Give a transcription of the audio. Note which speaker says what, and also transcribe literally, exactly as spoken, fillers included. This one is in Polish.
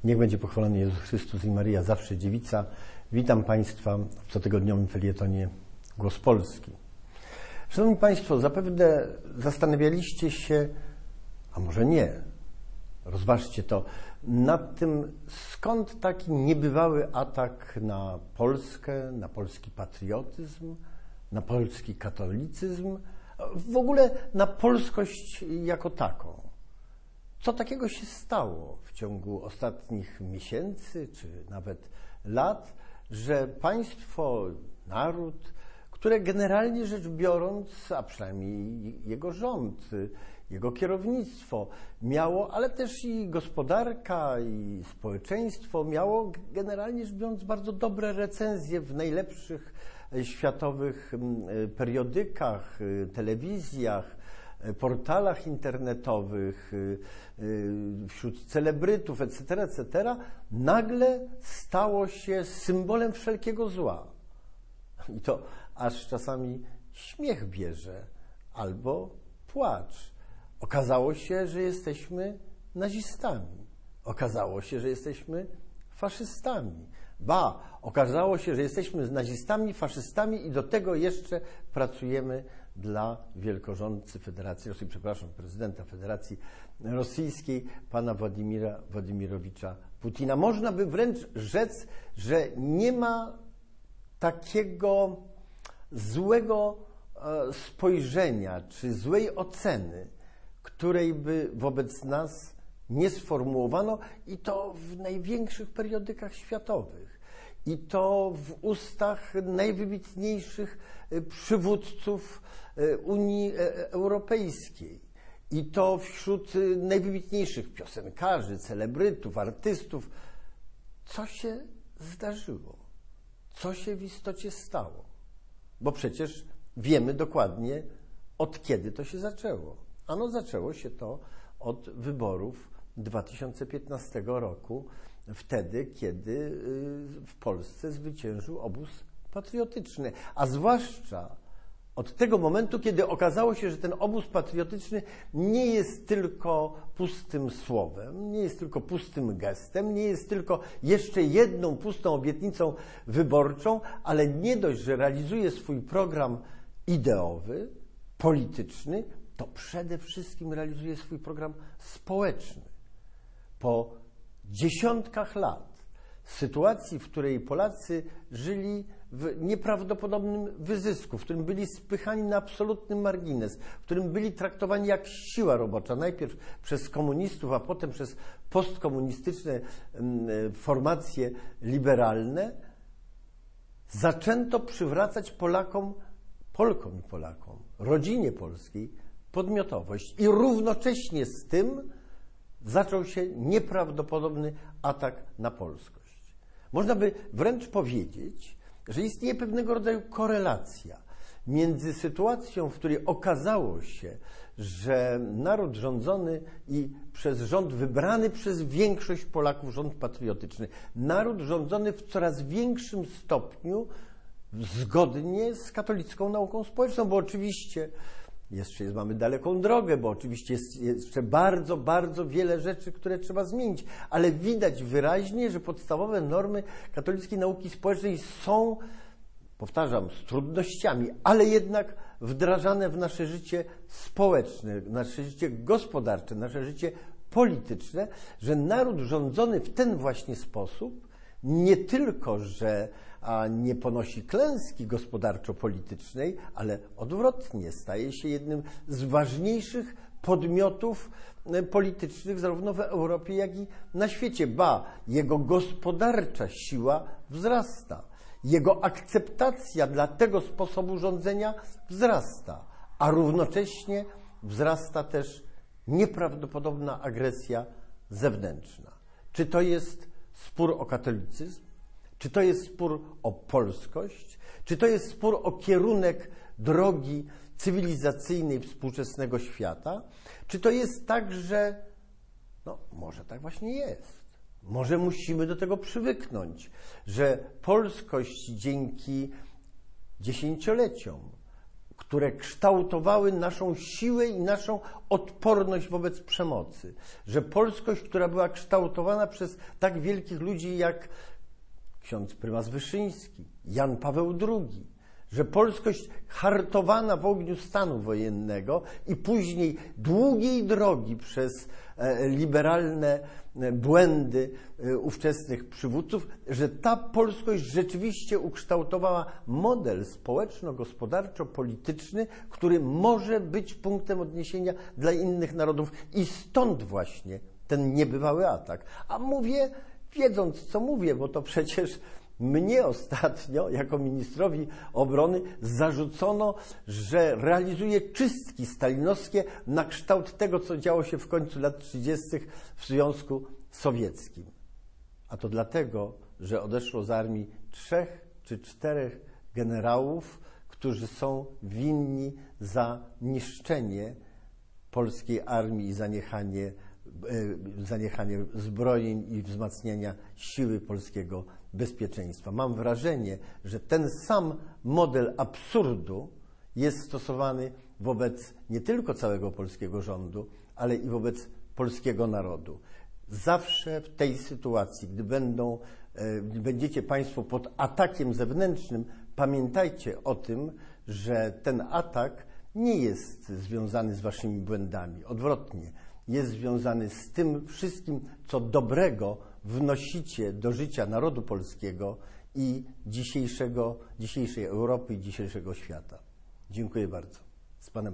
Speaker 1: Niech będzie pochwalony Jezus Chrystus i Maryja, zawsze dziewica. Witam Państwa w cotygodniowym felietonie Głos Polski. Szanowni Państwo, zapewne zastanawialiście się, a może nie, rozważcie to, nad tym, skąd taki niebywały atak na Polskę, na polski patriotyzm, na polski katolicyzm, w ogóle na polskość jako taką. Co takiego się stało w ciągu ostatnich miesięcy, czy nawet lat, że państwo, naród, które generalnie rzecz biorąc, a przynajmniej jego rząd, jego kierownictwo miało, ale też i gospodarka, i społeczeństwo miało generalnie rzecz biorąc bardzo dobre recenzje w najlepszych światowych periodykach, telewizjach, portalach internetowych, wśród celebrytów, et cetera, et cetera, nagle stało się symbolem wszelkiego zła. I to aż czasami śmiech bierze albo płacz. Okazało się, że jesteśmy nazistami. Okazało się, że jesteśmy faszystami. Ba, okazało się, że jesteśmy nazistami, faszystami i do tego jeszcze pracujemy dla wielkorządcy Federacji Rosyjskiej, przepraszam, prezydenta Federacji Rosyjskiej, pana Władimira Władimirowicza Putina. Można by wręcz rzec, że nie ma takiego złego spojrzenia czy złej oceny, której by wobec nas nie sformułowano, i to w największych periodykach światowych, i to w ustach najwybitniejszych przywódców Unii Europejskiej, i to wśród najwybitniejszych piosenkarzy, celebrytów, artystów. Co się zdarzyło? Co się w istocie stało? Bo przecież wiemy dokładnie, od kiedy to się zaczęło. Ano zaczęło się to od wyborów dwa tysiące piętnastego roku, wtedy, kiedy w Polsce zwyciężył obóz patriotyczny, a zwłaszcza od tego momentu, kiedy okazało się, że ten obóz patriotyczny nie jest tylko pustym słowem, nie jest tylko pustym gestem, nie jest tylko jeszcze jedną pustą obietnicą wyborczą, ale nie dość, że realizuje swój program ideowy, polityczny, to przede wszystkim realizuje swój program społeczny. Po dziesiątkach lat sytuacji, w której Polacy żyli w nieprawdopodobnym wyzysku, w którym byli spychani na absolutny margines, w którym byli traktowani jak siła robocza, najpierw przez komunistów, a potem przez postkomunistyczne formacje liberalne, zaczęto przywracać Polakom, Polkom i Polakom, rodzinie polskiej podmiotowość. I równocześnie z tym zaczął się nieprawdopodobny atak na polskość. Można by wręcz powiedzieć, że istnieje pewnego rodzaju korelacja między sytuacją, w której okazało się, że naród rządzony i przez rząd wybrany przez większość Polaków, rząd patriotyczny, naród rządzony w coraz większym stopniu zgodnie z katolicką nauką społeczną, bo oczywiście jeszcze jest, mamy daleką drogę, bo oczywiście jest jeszcze bardzo, bardzo wiele rzeczy, które trzeba zmienić, ale widać wyraźnie, że podstawowe normy katolickiej nauki społecznej są, powtarzam, z trudnościami, ale jednak wdrażane w nasze życie społeczne, w nasze życie gospodarcze, nasze życie polityczne, że naród rządzony w ten właśnie sposób nie tylko, że a nie ponosi klęski gospodarczo-politycznej, ale odwrotnie, staje się jednym z ważniejszych podmiotów politycznych zarówno w Europie, jak i na świecie. Ba, jego gospodarcza siła wzrasta, jego akceptacja dla tego sposobu rządzenia wzrasta, a równocześnie wzrasta też nieprawdopodobna agresja zewnętrzna. Czy to jest spór o katolicyzm? Czy to jest spór o polskość? Czy to jest spór o kierunek drogi cywilizacyjnej współczesnego świata? Czy to jest tak, że no może tak właśnie jest. Może musimy do tego przywyknąć, że polskość dzięki dziesięcioleciom które kształtowały naszą siłę i naszą odporność wobec przemocy. Że polskość, która była kształtowana przez tak wielkich ludzi jak ksiądz prymas Wyszyński, Jan Paweł drugi, że polskość hartowana w ogniu stanu wojennego i później długiej drogi przez liberalne błędy ówczesnych przywódców, że ta polskość rzeczywiście ukształtowała model społeczno-gospodarczo-polityczny, który może być punktem odniesienia dla innych narodów i stąd właśnie ten niebywały atak. A mówię, wiedząc co mówię, bo to przecież mnie ostatnio, jako ministrowi obrony, zarzucono, że realizuję czystki stalinowskie na kształt tego, co działo się w końcu lat trzydziestych w Związku Sowieckim. A to dlatego, że odeszło z armii trzech czy czterech generałów, którzy są winni za niszczenie polskiej armii i zaniechanie, zaniechanie zbrojeń i wzmacniania siły polskiego bezpieczeństwa. Mam wrażenie, że ten sam model absurdu jest stosowany wobec nie tylko całego polskiego rządu, ale i wobec polskiego narodu. Zawsze w tej sytuacji, gdy będą, gdy będziecie Państwo pod atakiem zewnętrznym, pamiętajcie o tym, że ten atak nie jest związany z Waszymi błędami. Odwrotnie, jest związany z tym wszystkim, co dobrego wnosicie do życia narodu polskiego i dzisiejszego, dzisiejszej Europy i dzisiejszego świata. Dziękuję bardzo. Z Panem